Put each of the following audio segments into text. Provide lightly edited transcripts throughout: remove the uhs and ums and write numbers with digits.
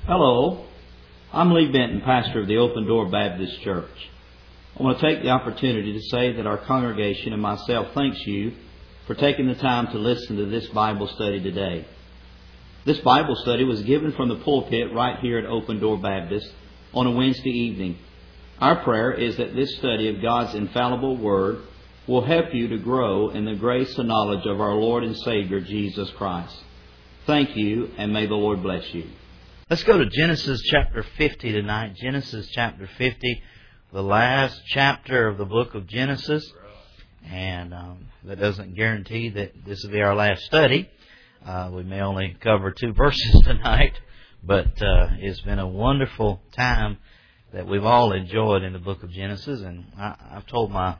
Hello, I'm Lee Benton, pastor of the Open Door Baptist Church. I want to take the opportunity to say that our congregation and myself thanks you for taking the time to listen to this Bible study today. This Bible study was given from the pulpit right here at Open Door Baptist on a Wednesday evening. Our prayer is that this study of God's infallible Word will help you to grow in the grace and knowledge of our Lord and Savior, Jesus Christ. Thank you, and may the Lord bless you. Let's go to Genesis chapter 50 tonight. Genesis chapter 50, the last chapter of the book of Genesis. And that doesn't guarantee that this will be our last study. We may only cover 2 verses tonight, but it's been a wonderful time that we've all enjoyed in the book of Genesis. And I've told my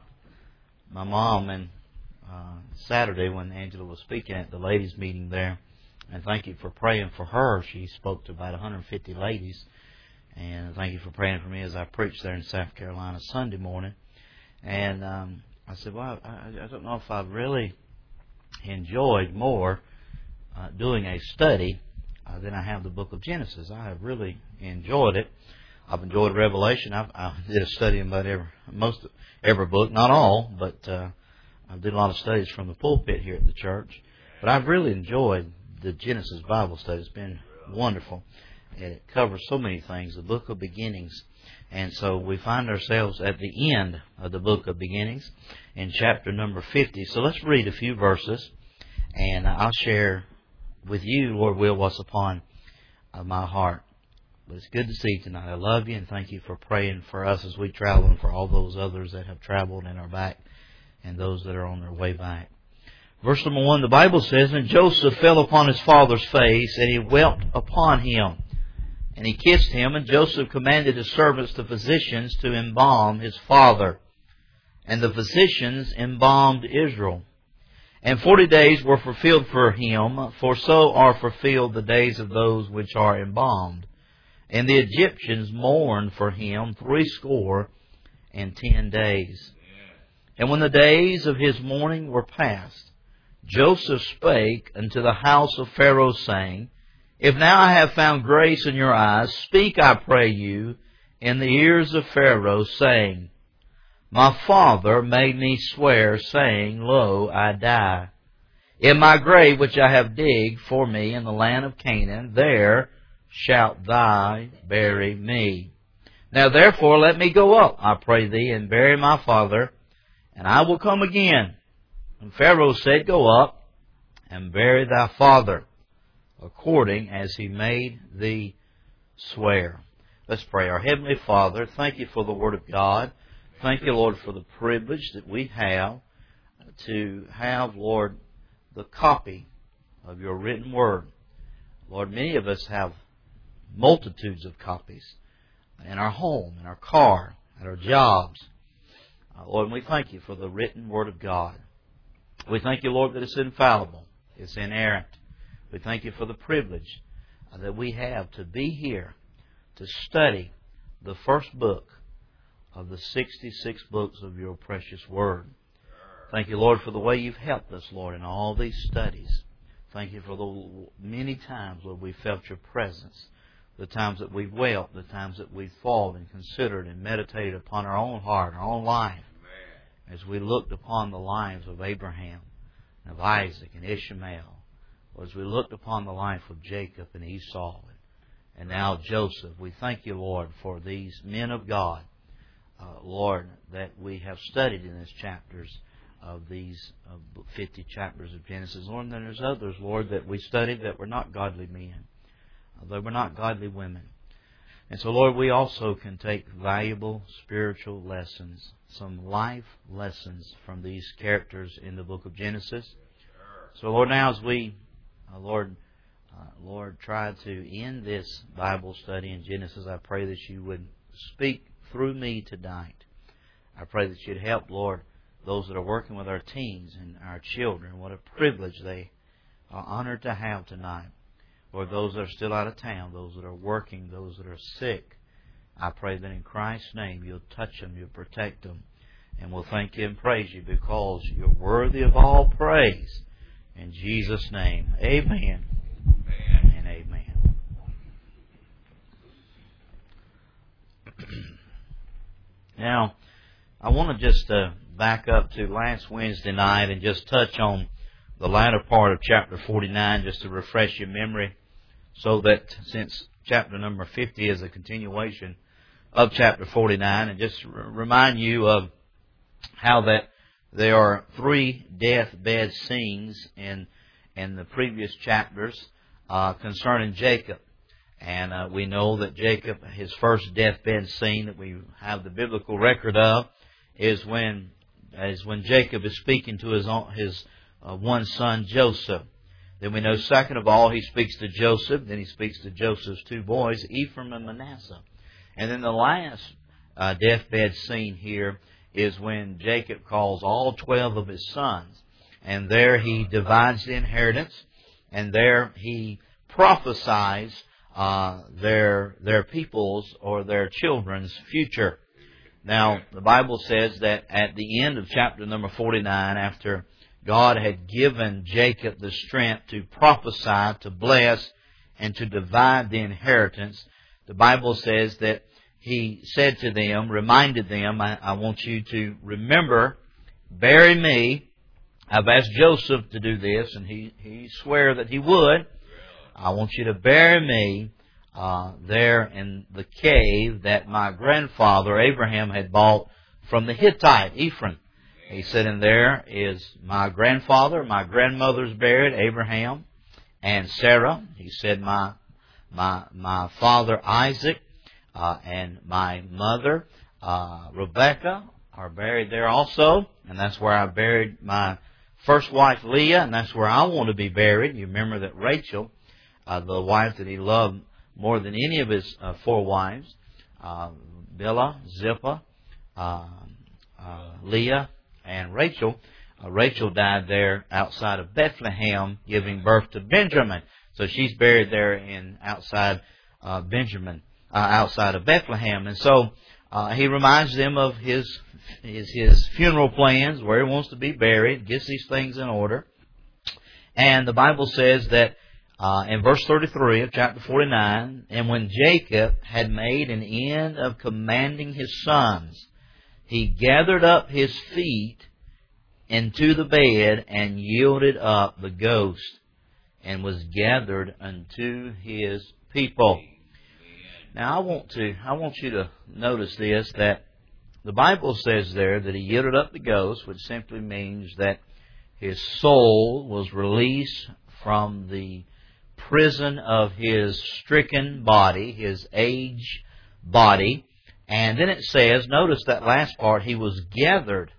mom and Saturday when Angela was speaking at the ladies' meeting there, and thank you for praying for her. She spoke to about 150 ladies. And thank you for praying for me as I preached there in South Carolina Sunday morning. And I said, well, I don't know if I've really enjoyed more doing a study than I have the book of Genesis. I have really enjoyed it. I've enjoyed Revelation. I did a study about every book, not all, but I did a lot of studies from the pulpit here at the church. But I've really enjoyed the Genesis Bible study. It's been wonderful. And it covers so many things, the book of beginnings. And so we find ourselves at the end of the book of beginnings in chapter number 50. So let's read a few verses, and I'll share with you, Lord will, what's upon my heart. But it's good to see you tonight. I love you, and thank you for praying for us as we travel, and for all those others that have traveled and are back, and those that are on their way back. Verse number 1, the Bible says, And Joseph fell upon his father's face, and he wept upon him. And he kissed him, and Joseph commanded his servants, the physicians, to embalm his father. And the physicians embalmed Israel. And 40 days were fulfilled for him, for so are fulfilled the days of those which are embalmed. And the Egyptians mourned for him 60 days. And when the days of his mourning were past, Joseph spake unto the house of Pharaoh, saying, If now I have found grace in your eyes, speak, I pray you, in the ears of Pharaoh, saying, My father made me swear, saying, Lo, I die. In my grave which I have digged for me in the land of Canaan, there shalt thou bury me. Now therefore let me go up, I pray thee, and bury my father, and I will come again. And Pharaoh said, Go up, and bury thy father, according as he made thee swear. Let's pray. Our Heavenly Father, thank you for the Word of God. Thank you, Lord, for the privilege that we have to have, Lord, the copy of your written Word. Lord, many of us have multitudes of copies in our home, in our car, at our jobs. Lord, and we thank you for the written Word of God. We thank you, Lord, that it's infallible, it's inerrant. We thank you for the privilege that we have to be here to study the first book of the 66 books of your precious Word. Thank you, Lord, for the way you've helped us, Lord, in all these studies. Thank you for the many times, Lord, we felt your presence, the times that we've wept, the times that we've thought and considered and meditated upon our own heart, our own life, as we looked upon the lives of Abraham, and of Isaac and Ishmael, or as we looked upon the life of Jacob and Esau, and now Joseph. We thank you, Lord, for these men of God, Lord, that we have studied in these chapters of these 50 chapters of Genesis. Lord, and then there's others, Lord, that we studied that were not godly men. They were not godly women. And so, Lord, we also can take valuable spiritual lessons, some life lessons from these characters in the book of Genesis. So, Lord, now as we, Lord, try to end this Bible study in Genesis, I pray that you would speak through me tonight. I pray that you'd help, Lord, those that are working with our teens and our children. What a privilege they are honored to have tonight. Lord, those that are still out of town, those that are working, those that are sick, I pray that in Christ's name you'll touch them, you'll protect them, and we'll thank you and praise you because you're worthy of all praise. In Jesus' name, amen. Amen and amen. Now, I want to just back up to last Wednesday night and just touch on the latter part of chapter 49 just to refresh your memory, so that since chapter number 50 is a continuation of chapter 49, and just remind you of how that there are 3 deathbed scenes in the previous chapters concerning Jacob. And we know that Jacob, his first deathbed scene that we have the biblical record of, is when Jacob is speaking to his one son Joseph. Then we know, second of all, he speaks to Joseph. Then he speaks to Joseph's 2 boys, Ephraim and Manasseh. And then the last deathbed scene here is when Jacob calls all 12 of his sons. And there he divides the inheritance. And there he prophesies their people's or their children's future. Now, the Bible says that at the end of chapter number 49, after God had given Jacob the strength to prophesy, to bless, and to divide the inheritance, the Bible says that he said to them, reminded them, I want you to remember, bury me. I've asked Joseph to do this, and he swore that he would. I want you to bury me there in the cave that my grandfather Abraham had bought from the Hittite, Ephraim. He said, and there is my grandfather, my grandmother's buried, Abraham and Sarah. He said, my father Isaac and my mother Rebekah are buried there also. And that's where I buried my first wife Leah, and that's where I want to be buried. You remember that Rachel, the wife that he loved more than any of his 4 wives, Bilhah, Zilpah, Leah, and Rachel. Rachel died there outside of Bethlehem, giving birth to Benjamin. So she's buried there outside of Bethlehem. And so he reminds them of his funeral plans, where he wants to be buried, gets these things in order. And the Bible says that in verse 33 of chapter 49, and when Jacob had made an end of commanding his sons, he gathered up his feet into the bed and yielded up the ghost, and was gathered unto his people. Now I want you to notice this, that the Bible says there that he yielded up the ghost, which simply means that his soul was released from the prison of his stricken body, his aged body. And then it says, notice that last part, he was gathered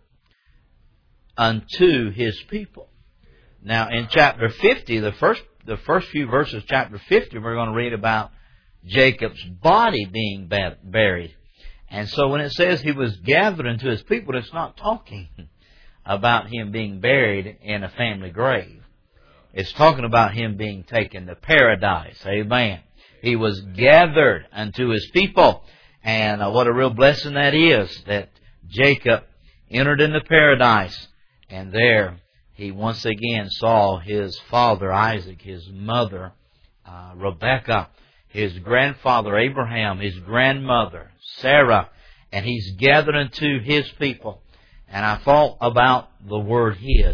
unto his people. Now in chapter 50, the first few verses of chapter 50, we're going to read about Jacob's body being buried. And so when it says he was gathered unto his people, it's not talking about him being buried in a family grave. It's talking about him being taken to paradise. Amen. He was gathered unto his people. And what a real blessing that is, that Jacob entered into paradise. And there he once again saw his father Isaac, his mother Rebekah, his grandfather Abraham, his grandmother Sarah, and he's gathered unto his people. And I thought about the word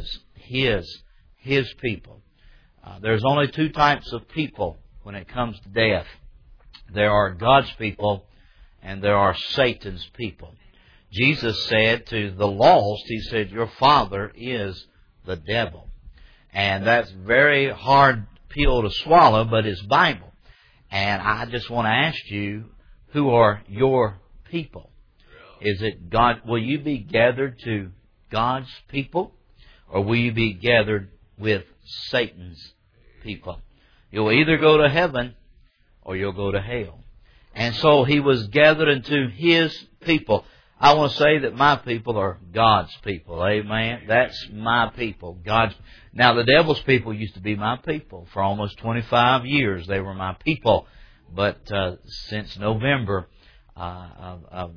his people. There's only 2 types of people when it comes to death. There are God's people and there are Satan's people. Jesus said to the lost, he said, your father is the devil. And that's very hard pill to swallow, but it's Bible. And I just want to ask you, who are your people? Is it God? Will you be gathered to God's people, or will you be gathered with Satan's people? You'll either go to heaven or you'll go to hell. And so he was gathered into his people. I want to say that my people are God's people. Amen. That's my people. Now the devil's people used to be my people. For almost 25 years they were my people. But since November of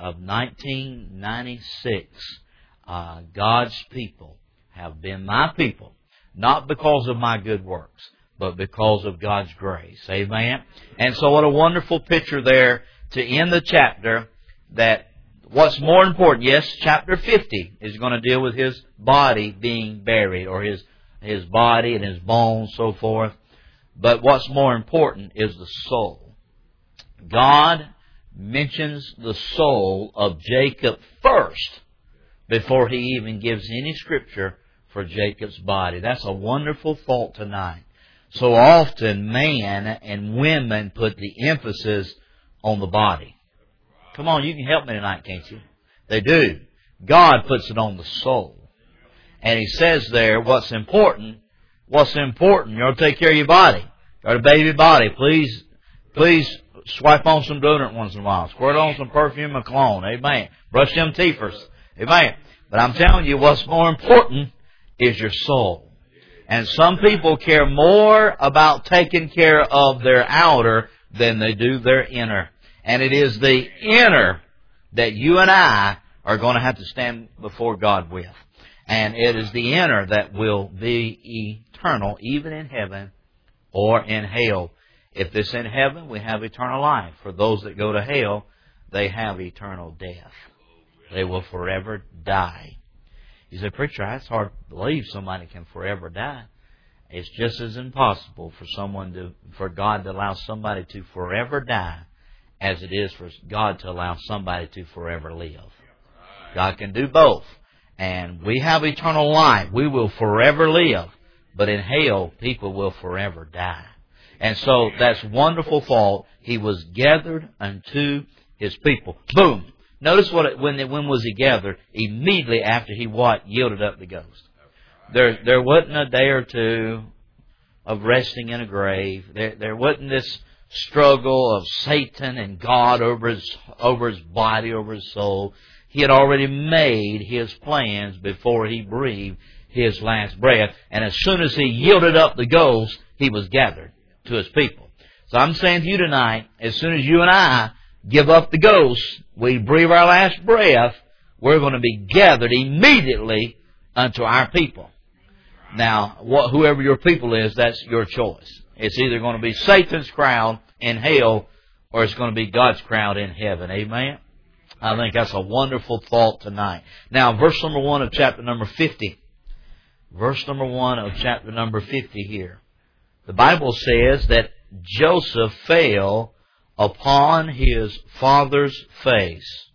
1996, God's people have been my people. Not because of my good works, but because of God's grace. Amen. And so what a wonderful picture there to end the chapter, that what's more important, yes, chapter 50 is going to deal with his body being buried, or his body and his bones, so forth. But what's more important is the soul. God mentions the soul of Jacob first before he even gives any scripture for Jacob's body. That's a wonderful thought tonight. So often man and women put the emphasis on the body. Come on, you can help me tonight, can't you? They do. God puts it on the soul. And He says there, what's important? What's important? You ought to take care of your body. You got a baby body. Please swipe on some deodorant once in a while. Squirt on some perfume and cologne. Amen. Brush them teeth first. Amen. But I'm telling you, what's more important is your soul. And some people care more about taking care of their outer than they do their inner. And it is the inner that you and I are going to have to stand before God with. And it is the inner that will be eternal, even in heaven or in hell. If it's in heaven, we have eternal life. For those that go to hell, they have eternal death. They will forever die. You say, preacher, that's hard to believe somebody can forever die. It's just as impossible for God to allow somebody to forever die as it is for God to allow somebody to forever live. God can do both. And we have eternal life. We will forever live. But in hell, people will forever die. And so that's wonderful thought. He was gathered unto His people. Boom. Notice when was He gathered? Immediately after He yielded up the ghost. There wasn't a day or two of resting in a grave. There wasn't this struggle of Satan and God over his body, over his soul. He had already made His plans before He breathed His last breath. And as soon as He yielded up the ghost, He was gathered to His people. So I'm saying to you tonight, as soon as you and I give up the ghost, we breathe our last breath, we're going to be gathered immediately unto our people. Now, whoever your people is, that's your choice. It's either going to be Satan's crowd in hell, or it's going to be God's crowd in heaven. Amen? I think that's a wonderful thought tonight. Now, verse number 1 of chapter number 50. Verse number 1 of chapter number 50 here. The Bible says that Joseph fell upon his father's face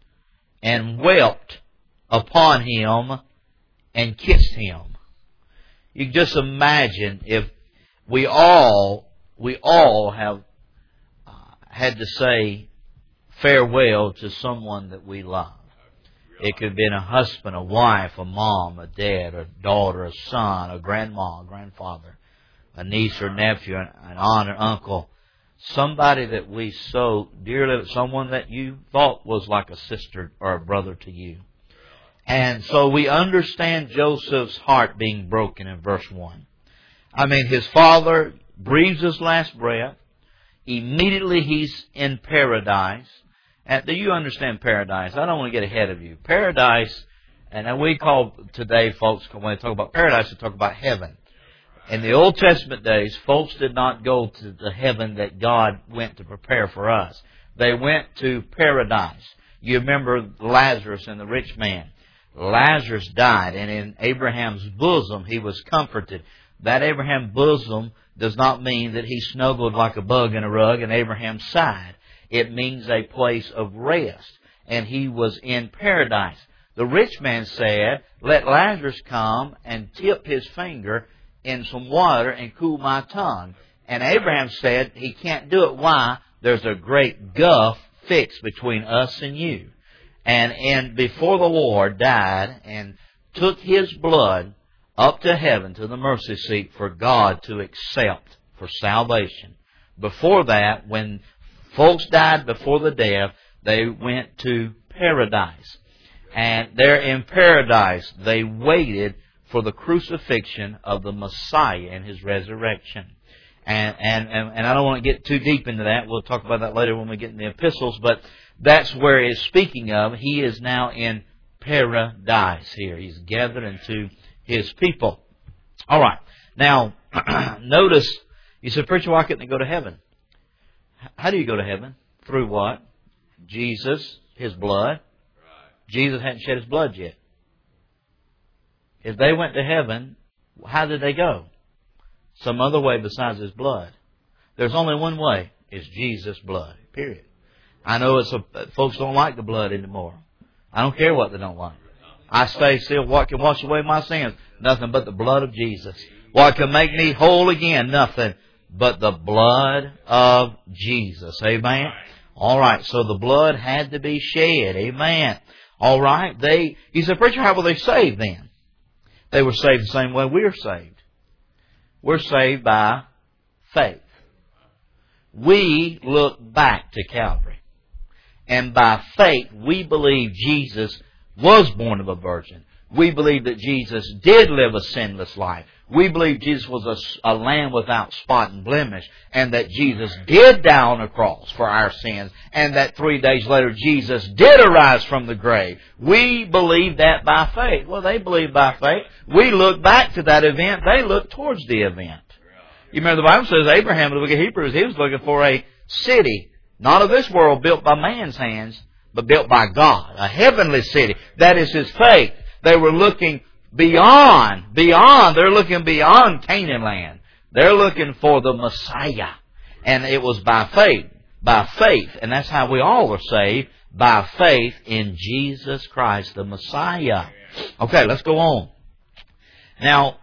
and wept upon him and kissed him. You can just imagine if we all have had to say farewell to someone that we love. It could have been a husband, a wife, a mom, a dad, a daughter, a son, a grandma, a grandfather, a niece or nephew, an aunt or uncle. Somebody that we so dearly, someone that you thought was like a sister or a brother to you. And so we understand Joseph's heart being broken in verse 1. I mean, his father breathes his last breath. Immediately he's in paradise. And do you understand paradise? I don't want to get ahead of you. Paradise, and we call today, folks, when they talk about paradise, they talk about heaven. In the Old Testament days, folks did not go to the heaven that God went to prepare for us. They went to paradise. You remember Lazarus and the rich man. Lazarus died, and in Abraham's bosom he was comforted. That Abraham's bosom does not mean that he snuggled like a bug in a rug and Abraham sighed. It means a place of rest, and he was in paradise. The rich man said, let Lazarus come and tip his finger in some water and cool my tongue. And Abraham said, he can't do it. Why? There's a great gulf fixed between us and you. And before the Lord died and took his blood up to heaven, to the mercy seat for God to accept for salvation. Before that, when folks died before the death, they went to paradise. And there in paradise, they waited for the crucifixion of the Messiah and His resurrection. And I don't want to get too deep into that. We'll talk about that later when we get in the epistles. But that's where it's speaking of. He is now in paradise here. He's gathered into His people. All right. Now, notice, you said, preacher, why couldn't they go to heaven? How do you go to heaven? Through what? Jesus, His blood. Jesus hadn't shed His blood yet. If they went to heaven, how did they go? Some other way besides His blood. There's only one way. It's Jesus' blood. Period. I know folks don't like the blood anymore. I don't care what they don't like. I stay still. What can wash away my sins? Nothing but the blood of Jesus. What can make me whole again? Nothing but the blood of Jesus. Amen? All right, so the blood had to be shed. Amen. All right, you said, preacher, how were they saved then? They were saved the same way we're saved. We're saved by faith. We look back to Calvary. And by faith, we believe Jesus was born of a virgin. We believe that Jesus did live a sinless life. We believe Jesus was a lamb without spot and blemish, and that Jesus did die on the cross for our sins, and that 3 days later Jesus did arise from the grave. We believe that by faith. Well, they believe by faith. We look back to that event. They look towards the event. You remember the Bible says Abraham, in the book of Hebrews, he was looking for a city, not of this world, built by man's hands, but built by God, a heavenly city. That is his faith. They were looking beyond. They're looking beyond Canaan land. They're looking for the Messiah. And it was by faith. And that's how we all are saved, by faith in Jesus Christ, the Messiah. Okay, let's go on. Now,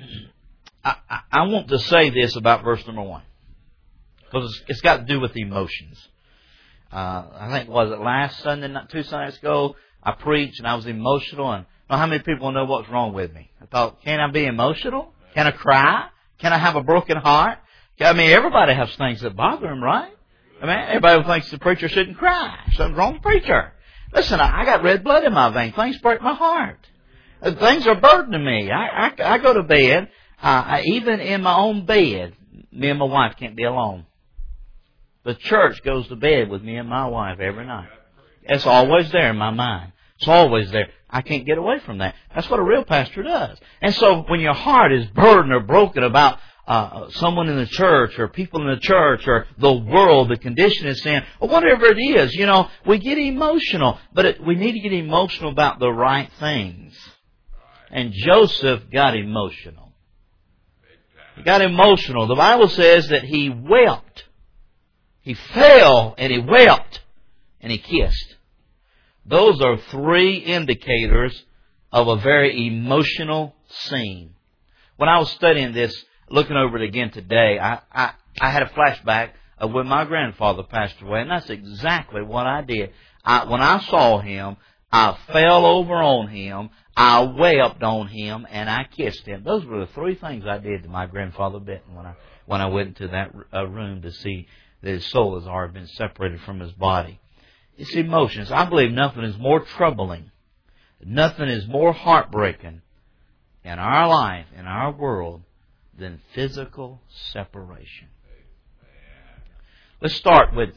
I want to say this about verse number 1. Because it's got to do with emotions. I think, was it last Sunday, not 2 Sundays ago, I preached and I was emotional, and I don't know how many people know what's wrong with me. I thought, can I be emotional? Can I cry? Can I have a broken heart? I mean, everybody has things that bother them, right? I mean, everybody thinks the preacher shouldn't cry. Something's wrong with the preacher. Listen, I got red blood in my veins. Things break my heart. Things are burdening me. I go to bed, even in my own bed, me and my wife can't be alone. The church goes to bed with me and my wife every night. It's always there in my mind. It's always there. I can't get away from that. That's what a real pastor does. And so when your heart is burdened or broken about someone in the church or people in the church or the world, the condition it's in, or whatever it is, we get emotional. But we need to get emotional about the right things. And Joseph got emotional. He got emotional. The Bible says that he wept. He fell and he wept and he kissed. Those are 3 indicators of a very emotional scene. When I was studying this, looking over it again today, I had a flashback of when my grandfather passed away, and that's exactly what I did. When I saw him, I fell over on him, I wept on him, and I kissed him. Those were the 3 things I did to my grandfather Benton when I went into that room to see that his soul has already been separated from his body. It's emotions. I believe nothing is more troubling, nothing is more heartbreaking in our life, in our world, than physical separation. Let's start with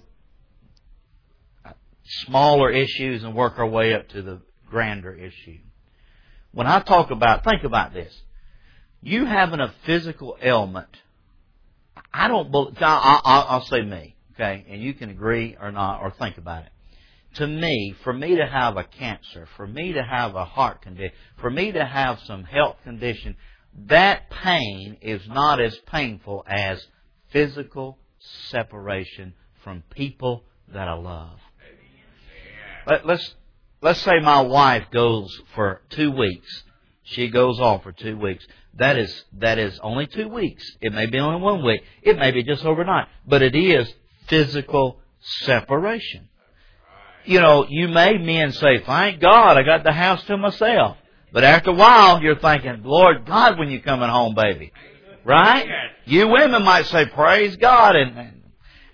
smaller issues and work our way up to the grander issue. When I talk about, think about this. You having a physical ailment, I'll say me, okay, and you can agree or not or think about it. To me, for me to have a cancer, for me to have a heart condition, for me to have some health condition, that pain is not as painful as physical separation from people that I love. Let's say my wife goes for 2 weeks. She goes off for 2 weeks. That is only 2 weeks. It may be only 1 week. It may be just overnight. But it is physical separation. Men say, thank God I got the house to myself. But after a while, you're thinking, Lord God, when you coming home, baby? Right? You women might say, praise God. And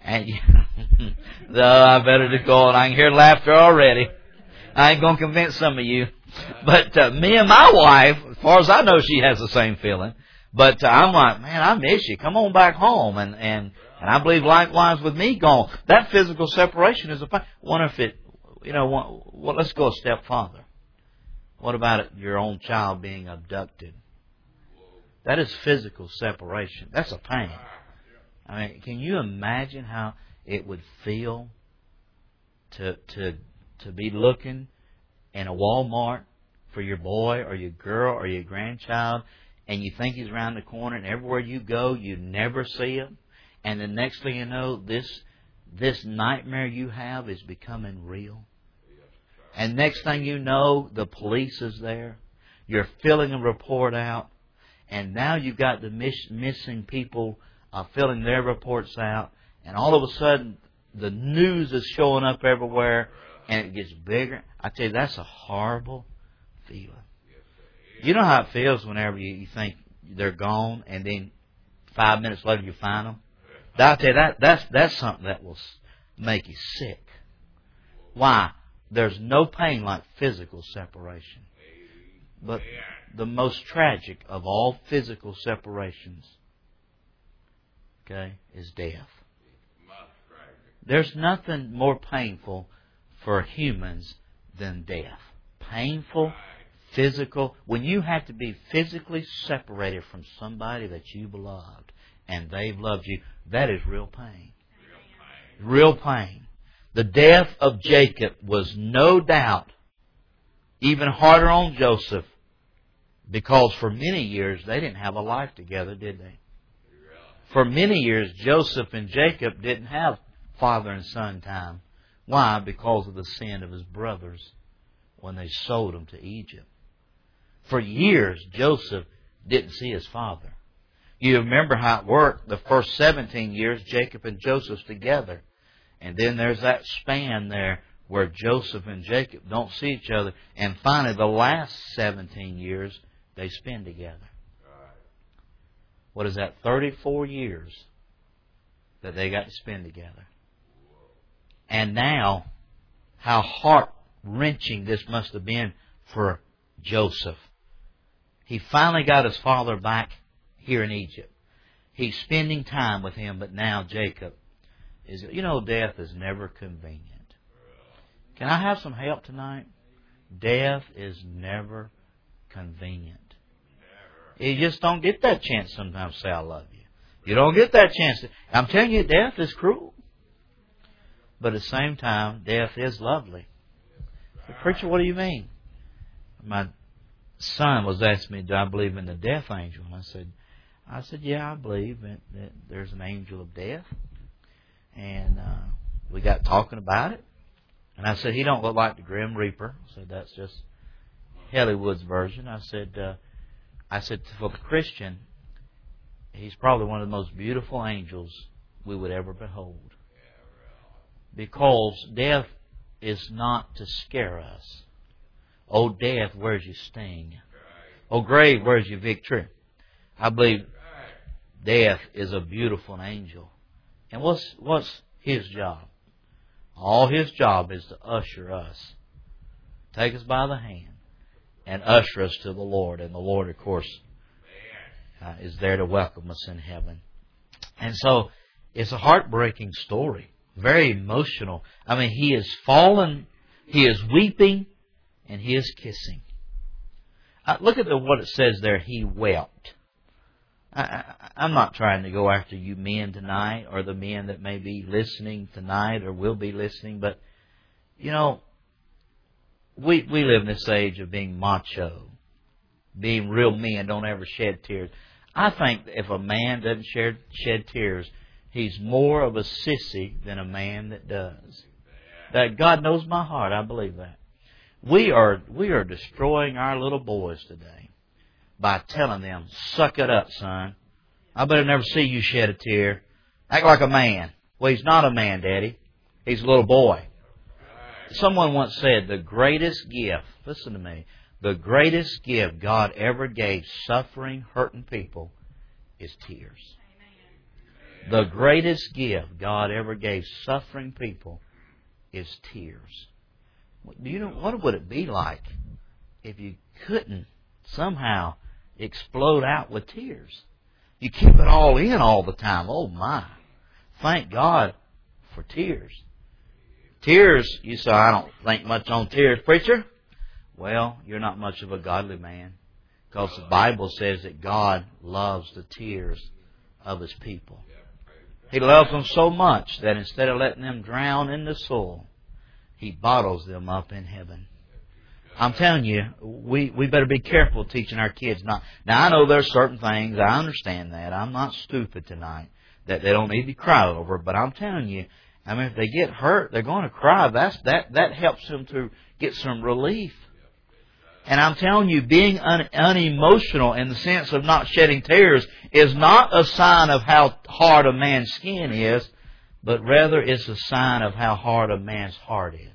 I better just go on. I can hear laughter already. I ain't going to convince some of you. But me and my wife, as far as I know, she has the same feeling. But I'm like, man, I miss you. Come on back home. And I believe likewise with me gone. That physical separation is a pain. Wonder if let's go a step farther. What about your own child being abducted? That is physical separation. That's a pain. I mean, can you imagine how it would feel to be looking in a Walmart for your boy or your girl or your grandchild, and you think he's around the corner, and everywhere you go, you never see him. And the next thing you know, this nightmare you have is becoming real. And next thing you know, the police is there. You're filling a report out. And now you've got the missing people filling their reports out. And all of a sudden, the news is showing up everywhere. And it gets bigger. I tell you, that's a horrible feeling. You know how it feels whenever you think they're gone, and then 5 minutes later you find them? I tell you, that's something that will make you sick. Why? There's no pain like physical separation. But the most tragic of all physical separations, okay, is death. There's nothing more painful for humans than death. Painful, physical. When you have to be physically separated from somebody that you've loved and they've loved you, that is real pain. Real pain. The death of Jacob was no doubt even harder on Joseph, because for many years they didn't have a life together, did they? For many years Joseph and Jacob didn't have father and son time. Why? Because of the sin of his brothers when they sold him to Egypt. For years Joseph didn't see his father. You remember how it worked. The first 17 years Jacob and Joseph's together. And then there's that span there where Joseph and Jacob don't see each other. And finally, the last 17 years, they spend together. What is that? 34 years that they got to spend together. And now, how heart-wrenching this must have been for Joseph. He finally got his father back here in Egypt. He's spending time with him, but now Jacob is... You know, death is never convenient. Can I have some help tonight? Death is never convenient. You just don't get that chance sometimes to say, I love you. You don't get that chance. I'm telling you, death is cruel. But at the same time, death is lovely. But preacher, what do you mean? My son was asking me, do I believe in the death angel? And I said, yeah, I believe that there's an angel of death. And we got talking about it. And I said, he don't look like the Grim Reaper. I said, that's just Hollywood's version. I said, for the Christian, he's probably one of the most beautiful angels we would ever behold. Because death is not to scare us. Oh, death, where's your sting? Oh, grave, where's your victory? I believe death is a beautiful angel. And what's his job? All his job is to usher us, take us by the hand, and usher us to the Lord. And the Lord, of course, is there to welcome us in heaven. And so, it's a heartbreaking story. Very emotional. I mean, he is fallen, he is weeping, and he is kissing. Look at what it says there, he wept. I'm not trying to go after you men tonight, or the men that may be listening tonight or will be listening, but, you know, we live in this age of being macho, being real men, don't ever shed tears. I think if a man doesn't shed tears, he's more of a sissy than a man that does. That God knows my heart, I believe that. We are destroying our little boys today by telling them, suck it up, son. I better never see you shed a tear. Act like a man. Well, he's not a man, Daddy. He's a little boy. Someone once said, the greatest gift, listen to me, the greatest gift God ever gave suffering, hurting people is tears. The greatest gift God ever gave suffering people is tears. Do you know, what would it be like if you couldn't somehow explode out with tears? You keep it all in all the time. Oh my. Thank God for tears. Tears, you say, I don't think much on tears, preacher. Well, you're not much of a godly man. Because the Bible says that God loves the tears of His people. He loves them so much that instead of letting them drown in the soil, He bottles them up in heaven. I'm telling you, we better be careful teaching our kids not. Now, I know there's certain things, I understand that. I'm not stupid tonight, that they don't need to cry over, but I'm telling you, I mean, if they get hurt, they're going to cry. That helps them to get some relief. And I'm telling you, being unemotional in the sense of not shedding tears is not a sign of how hard a man's skin is, but rather it's a sign of how hard a man's heart is.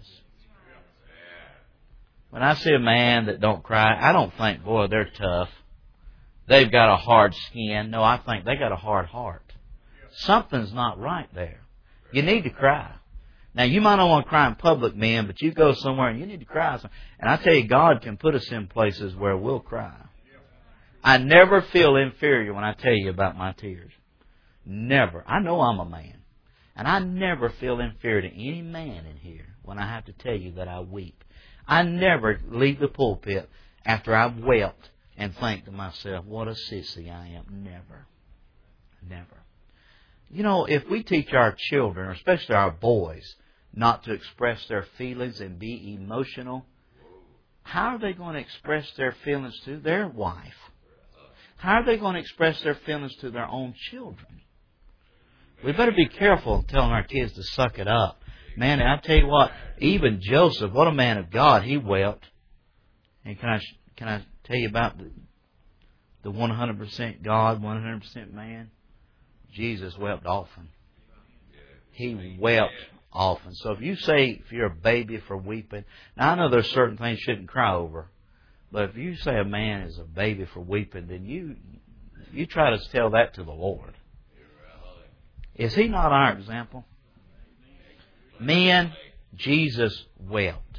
When I see a man that don't cry, I don't think, boy, they're tough. They've got a hard skin. No, I think they got a hard heart. Something's not right there. You need to cry. Now, you might not want to cry in public, men, but you go somewhere and you need to cry. And I tell you, God can put us in places where we'll cry. I never feel inferior when I tell you about my tears. Never. I know I'm a man. And I never feel inferior to any man in here when I have to tell you that I weep. I never leave the pulpit after I've wept and think to myself, what a sissy I am. Never. Never. You know, if we teach our children, especially our boys, not to express their feelings and be emotional, how are they going to express their feelings to their wife? How are they going to express their feelings to their own children? We better be careful telling our kids to suck it up. Man, I tell you what, even Joseph, what a man of God, he wept. And can I tell you about the 100% God, 100% man? Jesus wept often. He wept often. So if you say, if you're a baby for weeping, now I know there's certain things you shouldn't cry over, but if you say a man is a baby for weeping, then you try to tell that to the Lord. Is He not our example? Men, Jesus wept.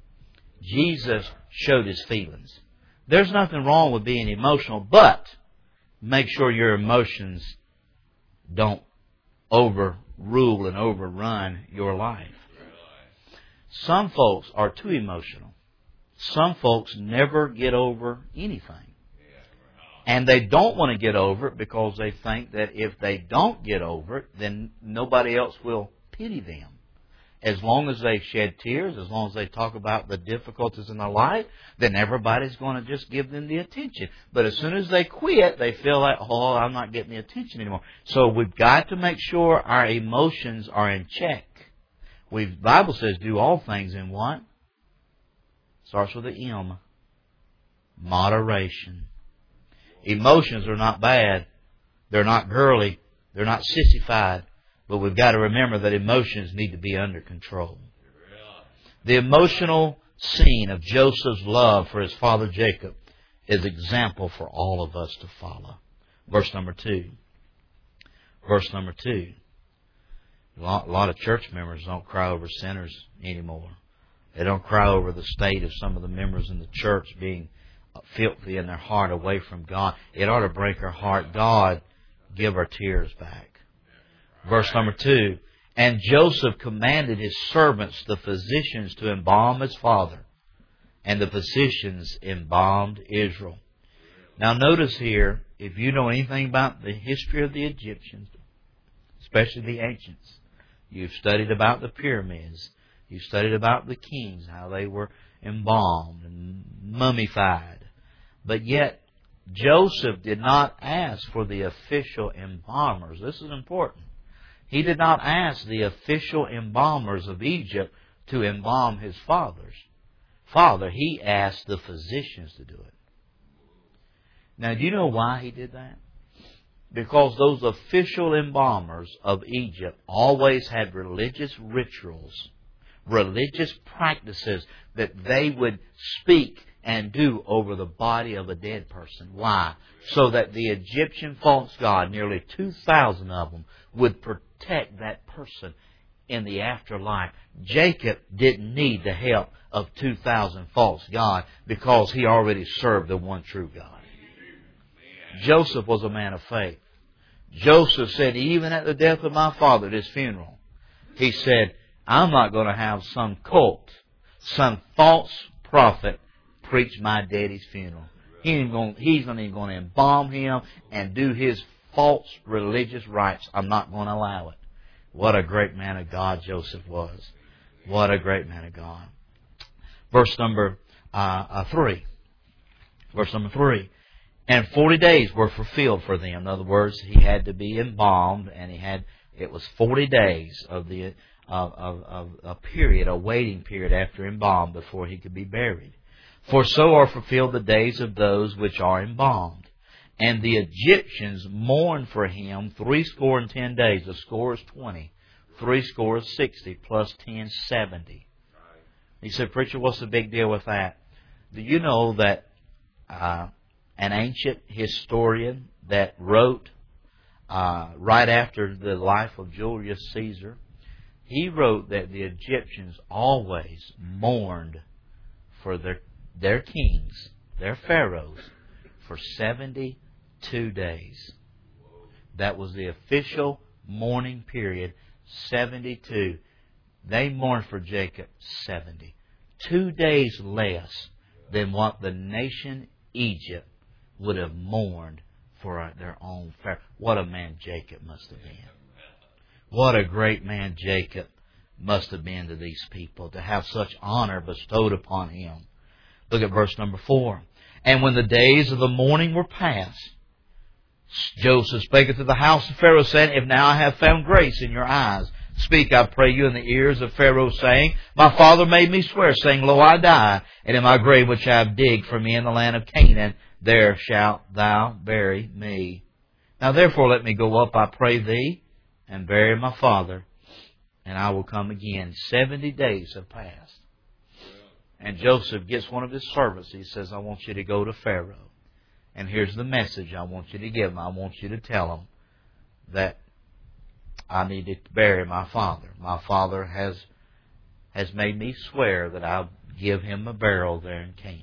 Jesus showed His feelings. There's nothing wrong with being emotional, but make sure your emotions don't overrule and overrun your life. Some folks are too emotional. Some folks never get over anything. And they don't want to get over it because they think that if they don't get over it, then nobody else will pity them. As long as they shed tears, as long as they talk about the difficulties in their life, then everybody's going to just give them the attention. But as soon as they quit, they feel like, oh, I'm not getting the attention anymore. So we've got to make sure our emotions are in check. The Bible says do all things in what? Starts with the M. Moderation. Emotions are not bad. They're not girly. They're not sissified. But we've got to remember that emotions need to be under control. The emotional scene of Joseph's love for his father Jacob is example for all of us to follow. Verse number 2. Verse number 2. A lot of church members don't cry over sinners anymore. They don't cry over the state of some of the members in the church being filthy in their heart away from God. It ought to break our heart. God, give our tears back. Verse number 2, and Joseph commanded his servants, the physicians, to embalm his father, and the physicians embalmed Israel. Now notice here, if you know anything about the history of the Egyptians, especially the ancients, you've studied about the pyramids, you've studied about the kings, how they were embalmed and mummified. But yet, Joseph did not ask for the official embalmers. This is important. He did not ask the official embalmers of Egypt to embalm his father. He asked the physicians to do it. Now, do you know why he did that? Because those official embalmers of Egypt always had religious rituals, religious practices that they would speak and do over the body of a dead person. Why? So that the Egyptian false god, nearly 2,000 of them, would protect that person in the afterlife. Jacob didn't need the help of 2,000 false gods because he already served the one true God. Joseph was a man of faith. Joseph said, even at the death of my father, at his funeral, he said, I'm not going to have some cult, some false prophet preach my daddy's funeral. He's not even going to embalm him and do his false religious rites. I'm not going to allow it. What a great man of God Joseph was. What a great man of God. Verse number 3. Verse number 3. And 40 days were fulfilled for them. In other words, he had to be embalmed, and it was 40 days of a period, a waiting period after embalmed before he could be buried. For so are fulfilled the days of those which are embalmed. And the Egyptians mourned for him 70 days. The score is 20. 60 plus 10, 70. He said, "Preacher, what's the big deal with that?" Do you know that an ancient historian that wrote right after the life of Julius Caesar, he wrote that the Egyptians always mourned for their kings, their pharaohs, for 72 days. That was the official mourning period, 72. They mourned for Jacob 70. 2 days less than what the nation Egypt would have mourned for their own Pharaoh. What a man Jacob must have been. What a great man Jacob must have been to these people, to have such honor bestowed upon him. Look at verse number 4. And when the days of the mourning were past, Joseph spake unto the house of Pharaoh, saying, If now I have found grace in your eyes, speak, I pray you, in the ears of Pharaoh, saying, My father made me swear, saying, Lo, I die, and in my grave which I have digged for me in the land of Canaan, there shalt thou bury me. Now therefore let me go up, I pray thee, and bury my father, and I will come again. 70 days have passed. And Joseph gets one of his servants. He says, I want you to go to Pharaoh. And here's the message I want you to give him. I want you to tell him that I need to bury my father. My father has made me swear that I'll give him a burial there in Canaan.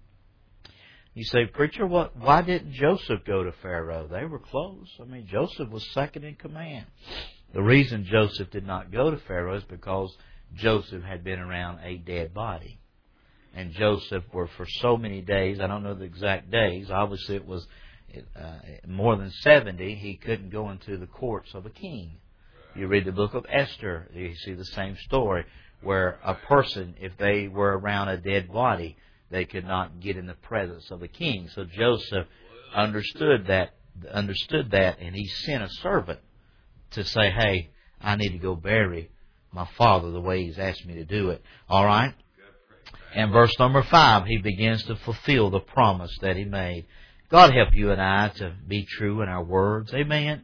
You say, Preacher, why didn't Joseph go to Pharaoh? They were close. I mean, Joseph was second in command. The reason Joseph did not go to Pharaoh is because Joseph had been around a dead body. And Joseph were for so many days, I don't know the exact days, obviously it was more than 70, he couldn't go into the courts of a king. You read the book of Esther, you see the same story, where a person, if they were around a dead body, they could not get in the presence of a king. So Joseph understood that, and he sent a servant to say, hey, I need to go bury my father the way he's asked me to do it. All right? And verse number 5, he begins to fulfill the promise that he made. God help you and I to be true in our words. Amen?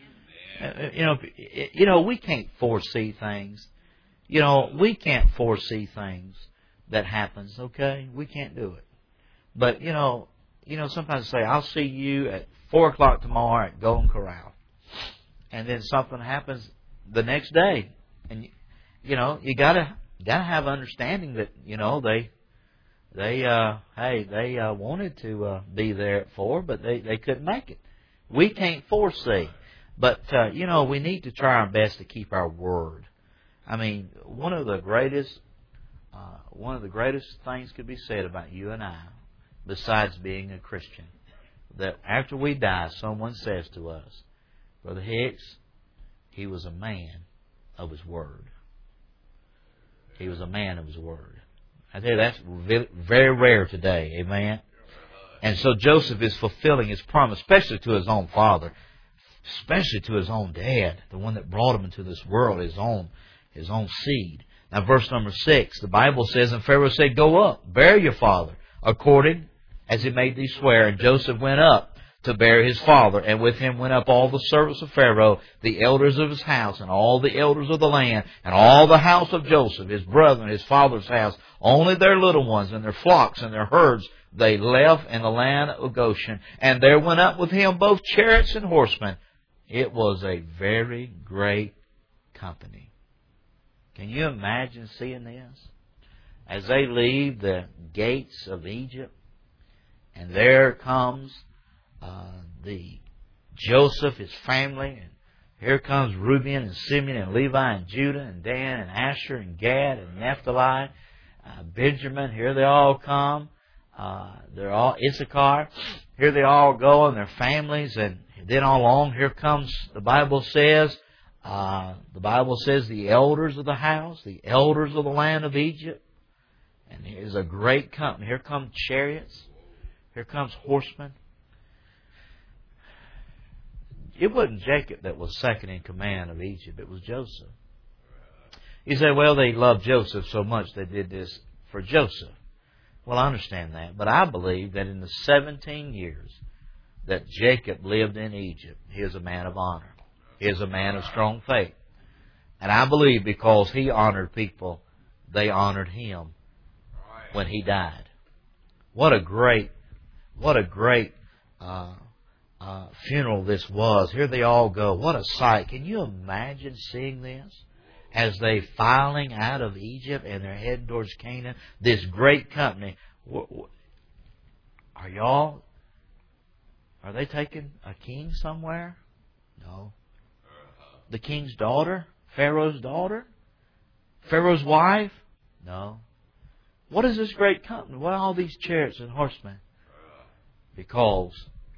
You know, we can't foresee things. You know, we can't foresee things that happens, okay? We can't do it. But, you know, sometimes I say, I'll see you at 4 o'clock tomorrow at Golden Corral. And then something happens the next day. And, you know, you gotta have understanding that, you know, they wanted to be there at 4, but they couldn't make it. We can't foresee. But, you know, we need to try our best to keep our word. I mean, one of the greatest things could be said about you and I, besides being a Christian, that after we die, someone says to us, Brother Hicks, he was a man of his word. He was a man of his word. I tell you, that's very rare today. Amen? And so Joseph is fulfilling his promise, especially to his own father, especially to his own dad, the one that brought him into this world, his own seed. Now, verse number 6, the Bible says, And Pharaoh said, Go up, bury your father, according as he made thee swear. And Joseph went up to bury his father, and with him went up all the servants of Pharaoh, the elders of his house, and all the elders of the land, and all the house of Joseph, his brother, and his father's house. Only their little ones and their flocks and their herds they left in the land of Goshen. And there went up with him both chariots and horsemen. It was a very great company. Can you imagine seeing this? As they leave the gates of Egypt, and there comes the Joseph, his family, and here comes Reuben and Simeon and Levi and Judah and Dan and Asher and Gad and Naphtali, Benjamin. Here they all come. They're all Issachar. Here they all go and their families, and then all along here comes, the Bible says the elders of the house, the elders of the land of Egypt. And here's a great company. Here come chariots. Here comes horsemen. It wasn't Jacob that was second in command of Egypt. It was Joseph. You say, well, they loved Joseph so much they did this for Joseph. Well, I understand that. But I believe that in the 17 years that Jacob lived in Egypt, he is a man of honor. He is a man of strong faith. And I believe because he honored people, they honored him when he died. What a great funeral this was. Here they all go. What a sight. Can you imagine seeing this? As they filing out of Egypt and they're heading towards Canaan, this great company. Are they taking a king somewhere? No. The king's daughter? Pharaoh's daughter? Pharaoh's wife? No. What is this great company? What are all these chariots and horsemen? Because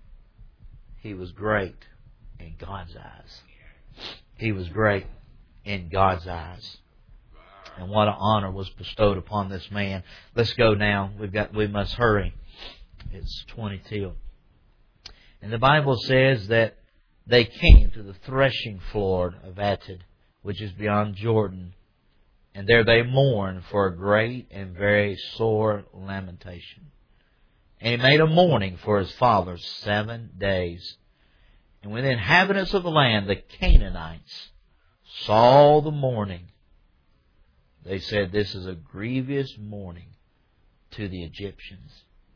he was great in God's eyes. He was great in God's eyes. And what an honor was bestowed upon this man. Let's go now. We must hurry. It's 20 till. And the Bible says that they came to the threshing floor of Atad, which is beyond Jordan. And there they mourned for a great and very sore lamentation. And he made a mourning for his father 7 days. And when the inhabitants of the land, the Canaanites, saw the mourning, they said, this is a grievous mourning to the Egyptians.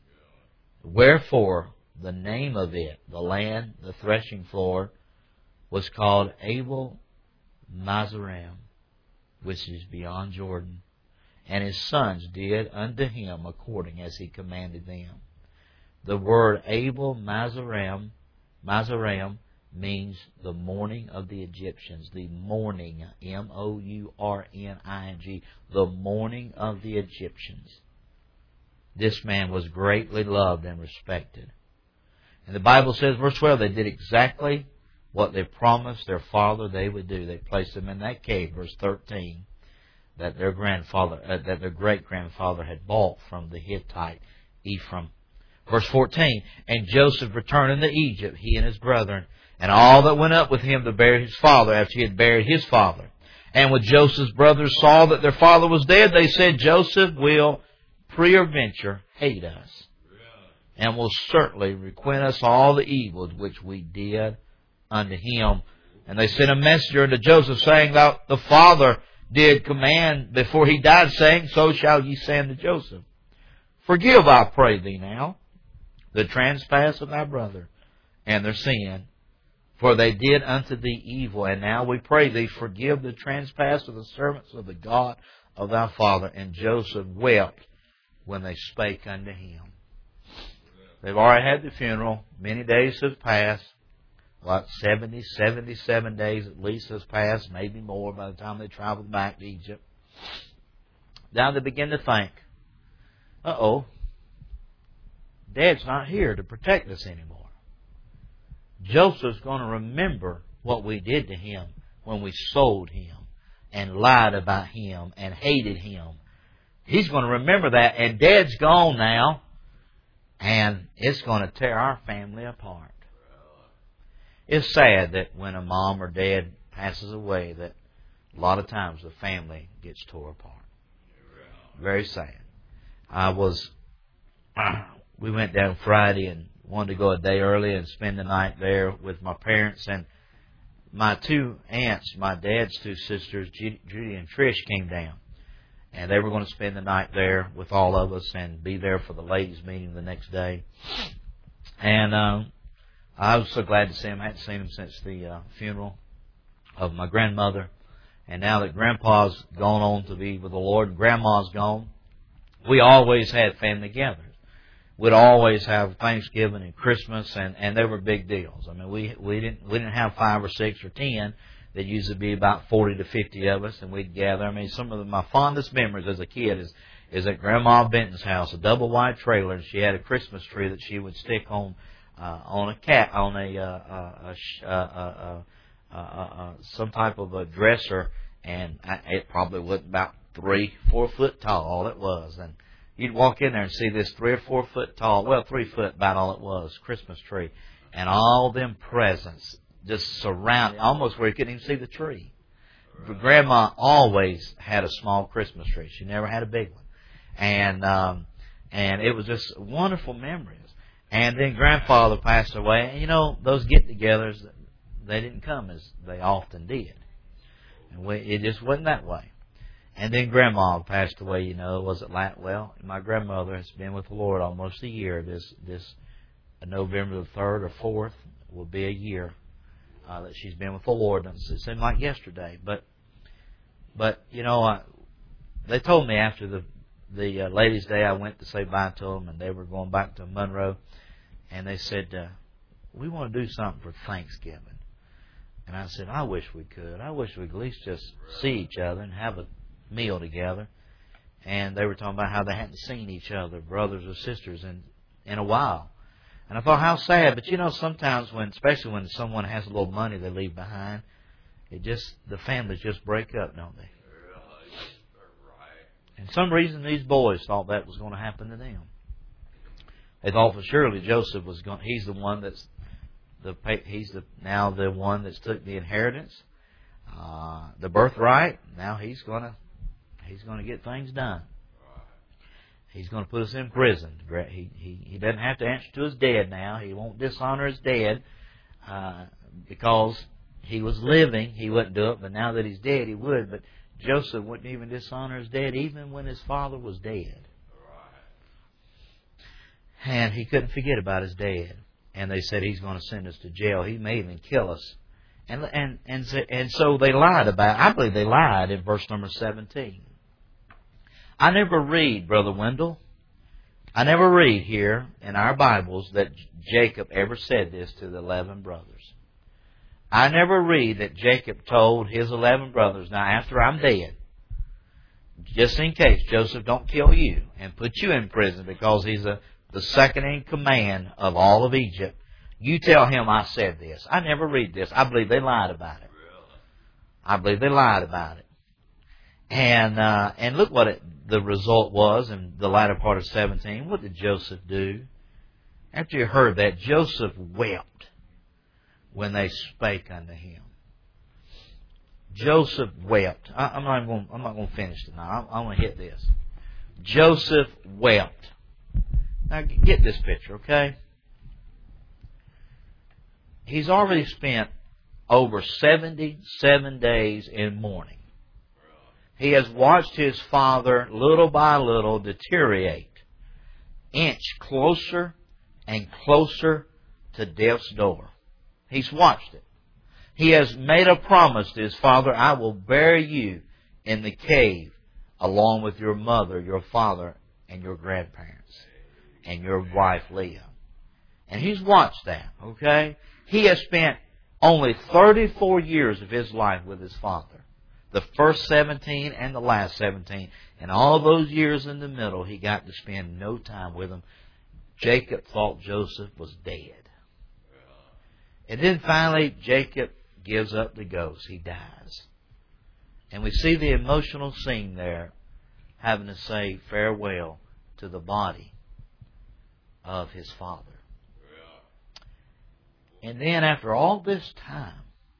Wherefore, the name of it, the land, the threshing floor, was called Abel Mizraim, which is beyond Jordan. And his sons did unto him according as he commanded them. The word Abel Mizraim means the mourning of the Egyptians. The mourning, M-O-U-R-N-I-N-G, the mourning of the Egyptians. This man was greatly loved and respected. And the Bible says, verse 12, they did exactly what they promised their father they would do. They placed him in that cave, verse 13, that their great-grandfather had bought from the Hittite Ephraim. Verse 14, and Joseph returned into Egypt, he and his brethren, and all that went up with him to bury his father after he had buried his father. And when Joseph's brothers saw that their father was dead, they said, Joseph will peradventure hate us, and will certainly requite us all the evils which we did unto him. And they sent a messenger unto Joseph, saying, the father did command before he died, saying, so shall ye say unto Joseph, forgive, I pray thee now, the trespass of thy brother, and their sin, for they did unto thee evil. And now we pray thee, forgive the trespass of the servants of the God of thy father. And Joseph wept when they spake unto him. They've already had the funeral. Many days have passed. 77 days at least has passed, maybe more by the time they traveled back to Egypt. Now they begin to think, Dad's not here to protect us anymore. Joseph's going to remember what we did to him when we sold him and lied about him and hated him. He's going to remember that, and Dad's gone now, and it's going to tear our family apart. It's sad that when a mom or dad passes away, that a lot of times the family gets tore apart. Very sad. We went down Friday and wanted to go a day early and spend the night there with my parents. And my two aunts, my dad's two sisters, Judy and Trish, came down. And they were going to spend the night there with all of us and be there for the ladies' meeting the next day. And I was so glad to see them. I hadn't seen them since the funeral of my grandmother. And now that Grandpa's gone on to be with the Lord and Grandma's gone, we always had family gatherings. We'd always have Thanksgiving and Christmas, and they were big deals. I mean, we didn't have 5 or 6 or 10. There'd usually be about 40 to 50 of us, and we'd gather. I mean, some of my fondest memories as a kid is at Grandma Benton's house, a double wide trailer, and she had a Christmas tree that she would stick on some type of a dresser, and it probably was about 3, 4 foot tall, all it was. And you'd walk in there and see this 3 or 4 foot tall, well, 3 foot about all it was, Christmas tree. And all them presents just surrounding, almost where you couldn't even see the tree. But Grandma always had a small Christmas tree. She never had a big one. And it was just wonderful memories. And then Grandfather passed away. And, you know, those get-togethers, they didn't come as they often did. And it just wasn't that way. And then Grandma passed away, you know. Was it like, well, my grandmother has been with the Lord almost a year. This November the 3rd or 4th will be a year that she's been with the Lord. It seemed like yesterday. But you know, they told me after the Ladies' Day, I went to say bye to them, and they were going back to Monroe. And they said, we want to do something for Thanksgiving. And I said, I wish we could. I wish we could at least just see each other and have a meal together. And they were talking about how they hadn't seen each other, brothers or sisters, in a while. And I thought, how sad. But you know, sometimes especially when someone has a little money they leave behind, the families just break up, don't they? And for some reason, these boys thought that was going to happen to them. They thought for surely Joseph was going. He's the one that's now the one that's took the inheritance, the birthright. Now he's going to get things done. He's going to put us in prison. He doesn't have to answer to his dad now. He won't dishonor his dad because he was living. He wouldn't do it, but now that he's dead, he would. But Joseph wouldn't even dishonor his dad, even when his father was dead. And he couldn't forget about his dad. And they said he's going to send us to jail. He may even kill us. And so they lied about it. I believe they lied in verse number 17. I never read, Brother Wendell, I never read here in our Bibles that Jacob ever said this to the 11 brothers. I never read that Jacob told his 11 brothers, now after I'm dead, just in case Joseph don't kill you and put you in prison because he's the second in command of all of Egypt, you tell him I said this. I never read this. I believe they lied about it. I believe they lied about it. And look what the result was in the latter part of 17. What did Joseph do? After he heard that, Joseph wept when they spake unto him. Joseph wept. I'm not going to finish tonight. I want to hit this. Joseph wept. Now get this picture, okay? He's already spent over 77 days in mourning. He has watched his father little by little deteriorate, inch closer and closer to death's door. He's watched it. He has made a promise to his father, I will bury you in the cave along with your mother, your father, and your grandparents, and your wife Leah. And he's watched that, okay? He has spent only 34 years of his life with his father. The first 17 and the last 17. And all those years in the middle, he got to spend no time with him. Jacob thought Joseph was dead. And then finally, Jacob gives up the ghost. He dies. And we see the emotional scene there, having to say farewell to the body of his father. And then after all this time,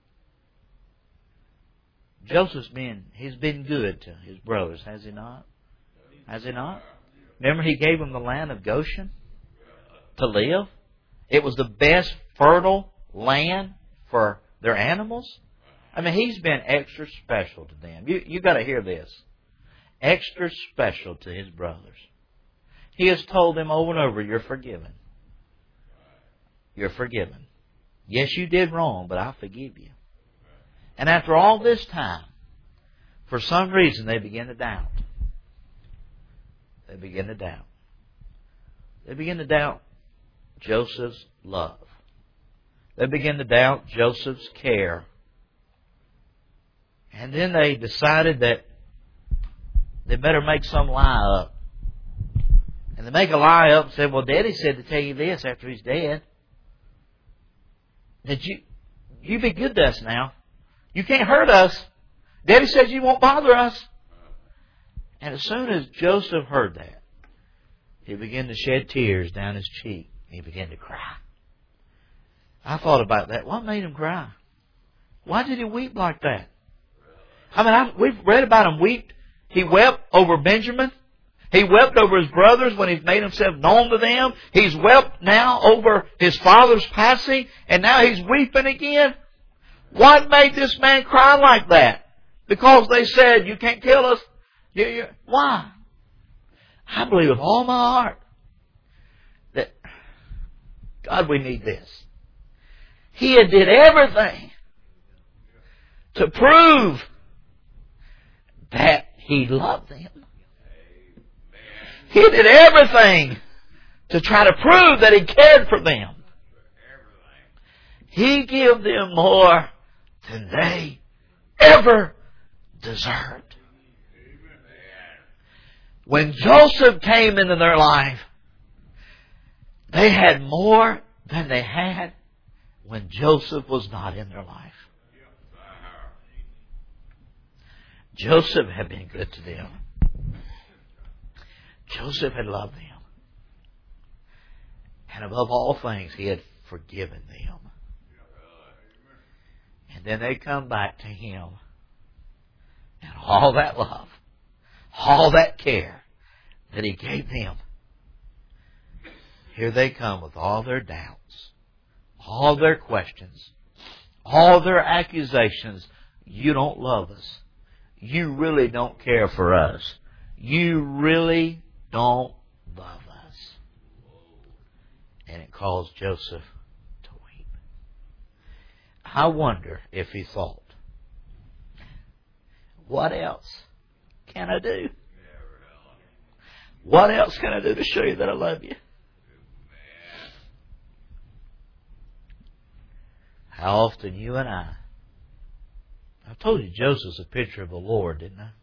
he's been good to his brothers, has he not? Has he not? Remember he gave them the land of Goshen to live? It was the best fertile land for their animals. I mean, he's been extra special to them. You got to hear this. Extra special to his brothers. He has told them over and over, you're forgiven. You're forgiven. Yes, you did wrong, but I forgive you. And after all this time, for some reason, they begin to doubt. They begin to doubt. They begin to doubt Joseph's love. They begin to doubt Joseph's care. And then they decided that they better make some lie up. And they make a lie up and say, well, Daddy said to tell you this after he's dead. That you be good to us now. You can't hurt us. Daddy says you won't bother us. And as soon as Joseph heard that, he began to shed tears down his cheek. He began to cry. I thought about that. What made him cry? Why did he weep like that? I mean, we've read about him weep. He wept over Benjamin. He wept over his brothers when he's made himself known to them. He's wept now over his father's passing, and now he's weeping again. What made this man cry like that? Because they said, you can't kill us. Why? I believe with all my heart that, God, we need this. He had did everything to prove that he loved them. He did everything to try to prove that he cared for them. He gave them more than they ever deserved. When Joseph came into their life, they had more than they had when Joseph was not in their life. Joseph had been good to them. Joseph had loved them. And above all things, he had forgiven them. And then they come back to him. And all that love, all that care that he gave them, here they come with all their doubts, all their questions, all their accusations. You don't love us. You really don't care for us. You really don't love us. And it caused Joseph to weep. I wonder if he thought, what else can I do? What else can I do to show you that I love you? How often you and I told you Joseph's a picture of the Lord, didn't I?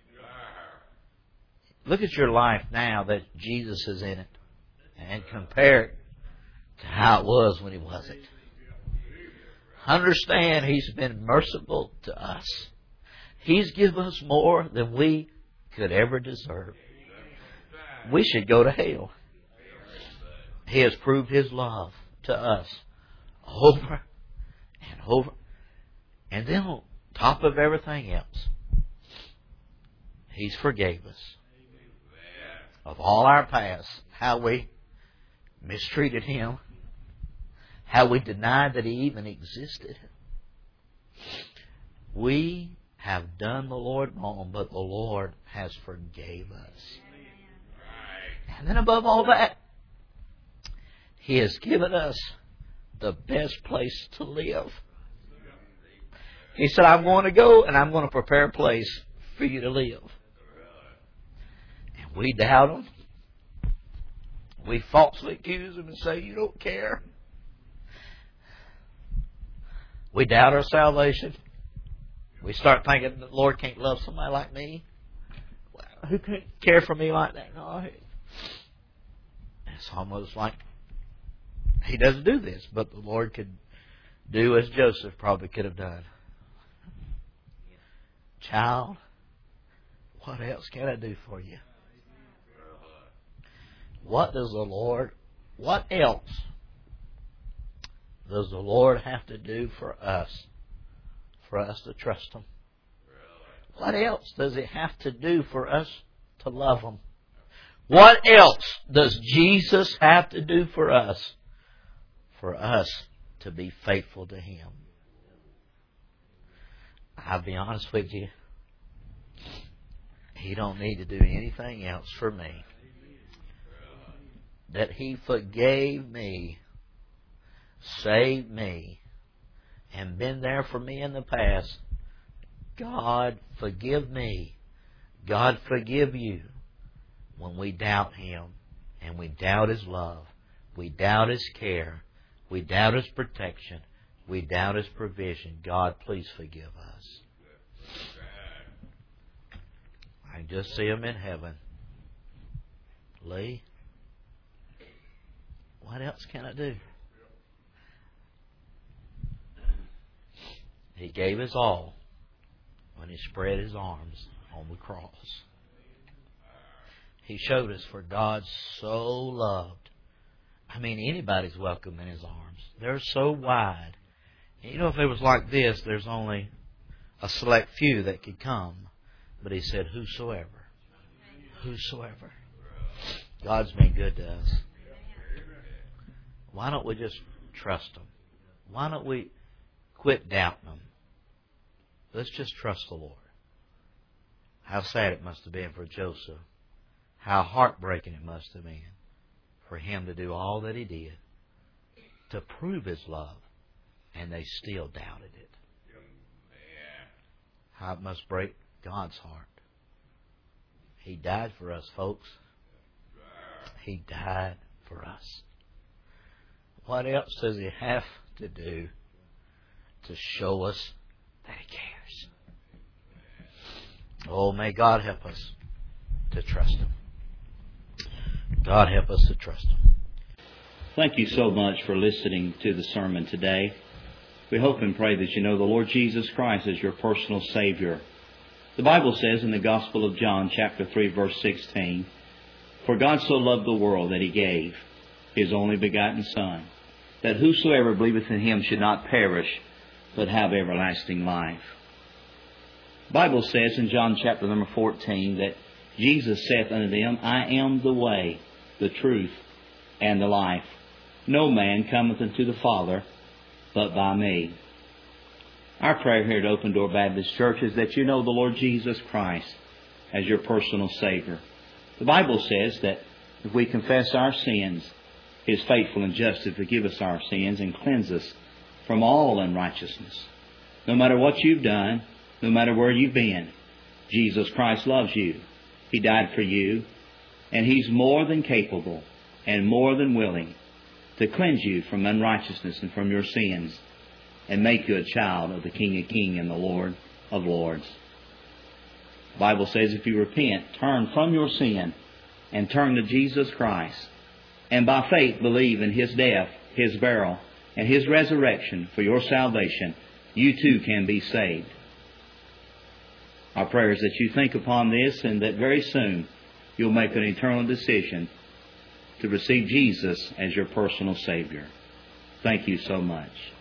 Look at your life now that Jesus is in it and compare it to how it was when he wasn't. Understand He's been merciful to us. He's given us more than we could ever deserve. We should go to hell. He has proved His love to us over and over. And then on top of everything else, He's forgave us of all our past, how we mistreated Him, how we denied that He even existed. We have done the Lord wrong, but the Lord has forgave us. And then above all that, He has given us the best place to live. He said, I'm going to go and I'm going to prepare a place for you to live. And we doubt Him. We falsely accuse Him and say, you don't care. We doubt our salvation. We start thinking the Lord can't love somebody like me. Who could care for me like that? No. It's almost like He doesn't do this, but the Lord could do as Joseph probably could have done. Child, what else can I do for you? What else does the Lord have to do for us to trust Him? What else does He have to do for us to love Him? What else does Jesus have to do for us to be faithful to Him? I'll be honest with you. He don't need to do anything else for me. That He forgave me, saved me, and been there for me in the past. God forgive me. God forgive you. When we doubt Him and we doubt His love, we doubt His care, we doubt His protection, we doubt His provision, God, please forgive us. I can just see Him in heaven. Lee, what else can I do? He gave His all when He spread His arms on the cross. He showed us, for God so loved. I mean, anybody's welcome in His arms. They're so wide. And you know, if it was like this, there's only a select few that could come. But He said, whosoever. Whosoever. God's been good to us. Why don't we just trust Him? Why don't we quit doubting Him? Let's just trust the Lord. How sad it must have been for Joseph. How heartbreaking it must have been for him to do all that he did to prove his love, and they still doubted it. How it must break God's heart. He died for us, folks. He died for us. What else does He have to do to show us that He cares? Oh, may God help us to trust Him. God help us to trust Him. Thank you so much for listening to the sermon today. We hope and pray that you know the Lord Jesus Christ as your personal Savior. The Bible says in the Gospel of John, chapter 3, verse 16, "For God so loved the world that He gave His only begotten Son, that whosoever believeth in Him should not perish, but have everlasting life." The Bible says in John chapter number 14 that Jesus saith unto them, "I am the way, the truth, and the life. No man cometh unto the Father but by me." Our prayer here at Open Door Baptist Church is that you know the Lord Jesus Christ as your personal Savior. The Bible says that if we confess our sins, He is faithful and just to forgive us our sins and cleanse us from all unrighteousness. No matter what you've done, no matter where you've been, Jesus Christ loves you. He died for you, and He's more than capable and more than willing to cleanse you from unrighteousness and from your sins and make you a child of the King of Kings and the Lord of Lords. The Bible says if you repent, turn from your sin, and turn to Jesus Christ, and by faith believe in His death, His burial, and His resurrection for your salvation, you too can be saved. Our prayer is that you think upon this and that very soon you'll make an eternal decision to receive Jesus as your personal Savior. Thank you so much.